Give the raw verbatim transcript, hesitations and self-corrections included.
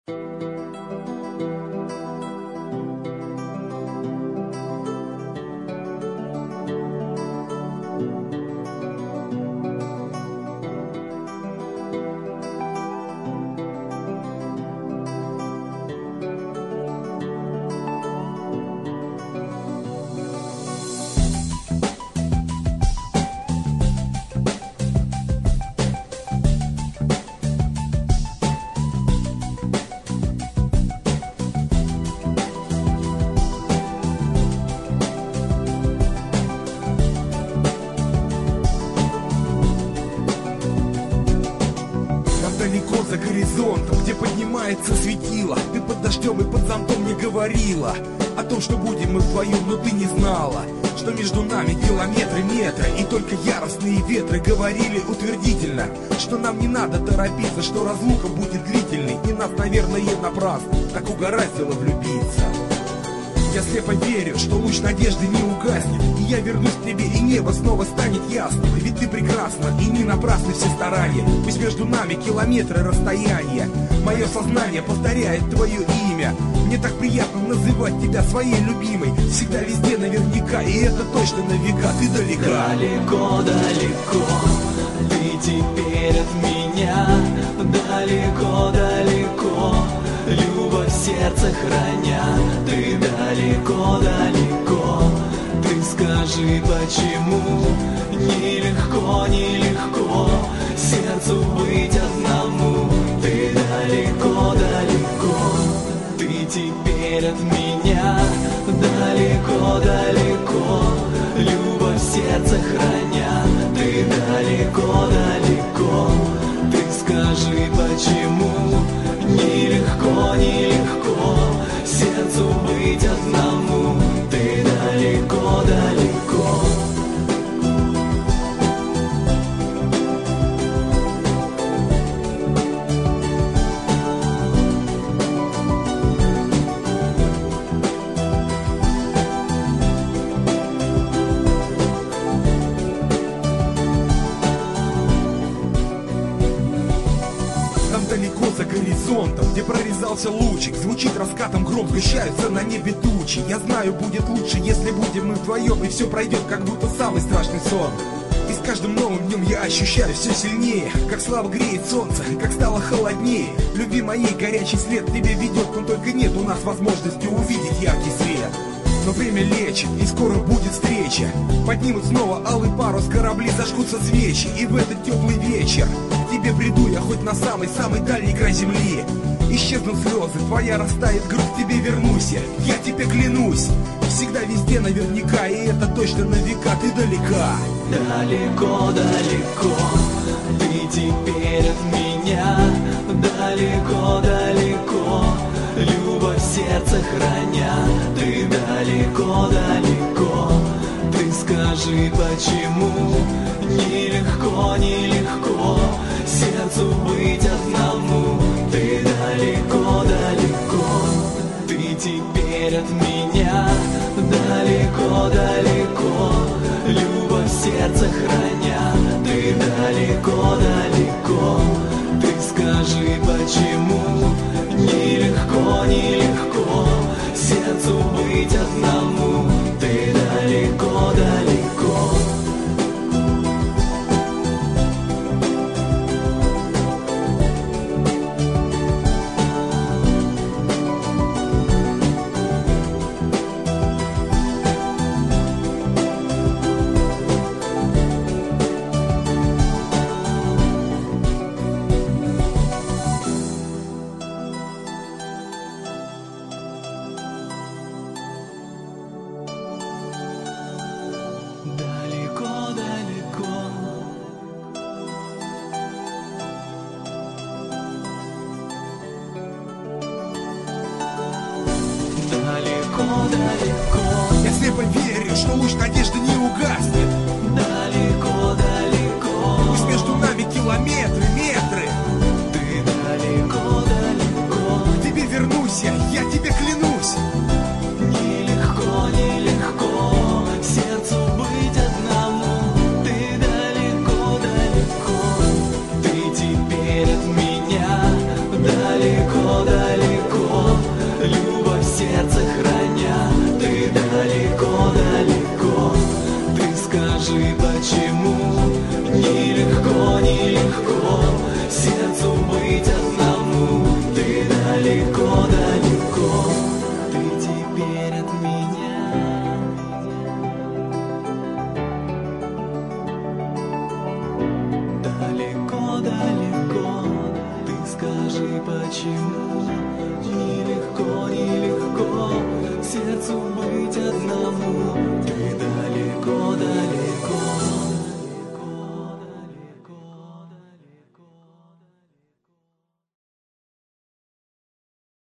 Далеко за горизонтом, где поднимается светило, ты под дождем и под зонтом не говорила о том, что будем мы вдвоем, но ты не знала, что между нами километры, метры, и только яростные ветры говорили утвердительно, что нам не надо торопиться, что разлука будет длительной, и нас, наверное, напрасно так угораздило влюбиться. Я слепо верю, что луч надежды не угаснет, и я вернусь к тебе, и небо снова станет ясным. Ведь ты прекрасна, и не напрасны все старания. Пусть между нами километры расстояния. Мое сознание повторяет твое имя. Мне так приятно называть тебя своей любимой. Всегда, везде, наверняка, и это точно на века. Ты далека. Далеко, далеко, ты теперь от меня. Далеко, далеко, любовь в сердце храня. Ты далеко, далеко, ты скажи, почему нелегко, нелегко сердцу быть одному. Ты далеко, далеко, ты теперь от меня. Далеко, далеко, любовь в сердце храня. Ты далеко, далеко, ты скажи, почему нелегко, нелегко сердцу быть одному. Ты далеко, далеко. Далеко за горизонтом, где прорезался лучик, звучит раскатом гром, сгущаются на небе тучи. Я знаю, будет лучше, если будем мы вдвоем, и все пройдет, как будто самый страшный сон. И с каждым новым днем я ощущаю все сильнее, как слава греет солнце, как стало холоднее. Любви моей горячий след тебе ведет, но только нет у нас возможности увидеть яркий свет. Но время лечит, и скоро будет встреча. Поднимут снова алый парус, корабли, зажгутся свечи. И в этот теплый вечер к тебе приду я хоть на самый-самый дальний край земли. Исчезнут слезы, твоя растает грудь, к тебе вернусь я, я тебе клянусь. Всегда, везде, наверняка, и это точно на века. Ты далека. Далеко, далеко, ты теперь от меня. Далеко, далеко, любовь в сердце храня. Ты далеко, далеко, ты скажи, почему нелегко, нелегко сердцу быть одному. Ты далеко, далеко, ты теперь от меня. Далеко, далеко, любовь в сердце храня. Ты далеко, далеко, ты скажи, почему нелегко, нелегко сердцу быть одному. Ты далеко, далеко. Я слепо верю, что луч надежды не угаснет. Далеко, далеко, пусть между нами километры, метры. ты далеко, далеко, к тебе вернусь я, я тебе клянусь. нелегко, нелегко сердцу быть одному. Ты далеко, далеко, ты теперь от меня. Далеко, далеко, почему нелегко, нелегко сердцу быть